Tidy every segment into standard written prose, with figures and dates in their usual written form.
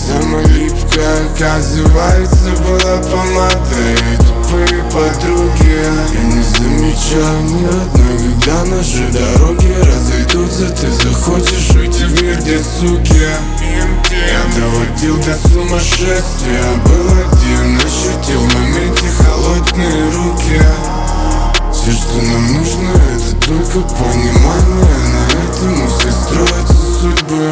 самая липкая, оказывается, была помадой. Тупые подруги, я не замечаю ни одной, когда наши дороги разойдутся. Ты захочешь уйти в мир, где суки. Я доводил до сумасшествия, был один, ощутил в моменте холодные руки. Все, что нам нужно, это только понимание. На этом у всех строятся судьбы.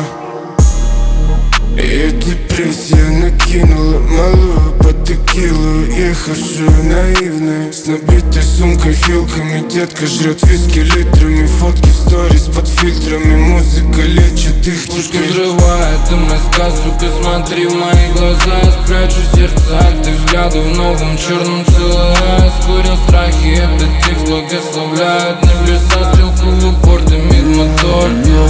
И депрессия накинула малую под текилу, ехавшую наивной, с набитой сумкой, хилками. Детка жрет виски литрами, фотки, сторис под фильтрами. Музыка лечит их пушка взрывает МСК, сука, смотри в мои глаза. Я спрячу сердце от их взглядов в новом черном целое. Скурил страхи, этот текст благословляет небеса. Стрелку в упор, дымит мотор.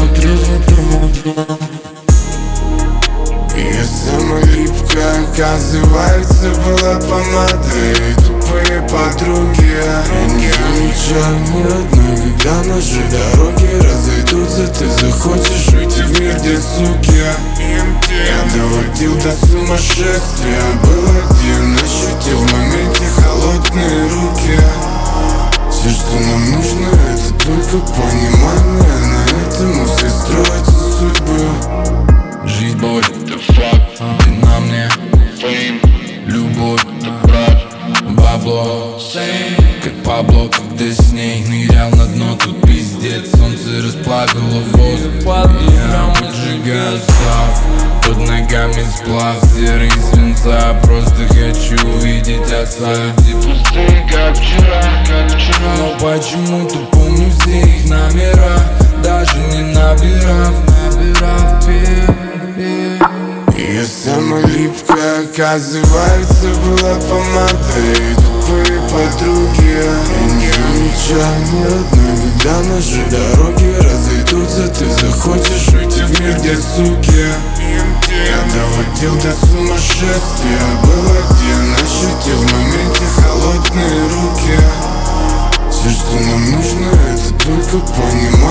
Я самая липкая, оказывается, была помадой. Тупые подруги, я не замечаю ни одной, когда наши дороги разойдутся. Ты захочешь уйти в мир, где суки. Я доводил до сумасшествия, был один, ощутил в моменте холодные руки. Все, что нам нужно, это только понимание. На этом у всех строятся судьбы. Жизнь, боль, ты на мне, любовь, бабло, как Пабло, когда с ней нырял на дно. Тут пиздец, солнце расплавило воздух. Я поджигаю сав, под ногами сплав серый свинца. Просто хочу увидеть отца. Люди пустые, как вчера, но почему-то помню все их номера, даже не набирав пир. Я самая липкая, оказывается, была помадой. Тупые подруги, я не замечаю ни одной, когда наши дороги разойдутся. Ты захочешь уйти в мир, где суки. Я доводил до сумасшествия, был один, ощутил в моменте холодные руки. Все, что нам нужно, это только понимание.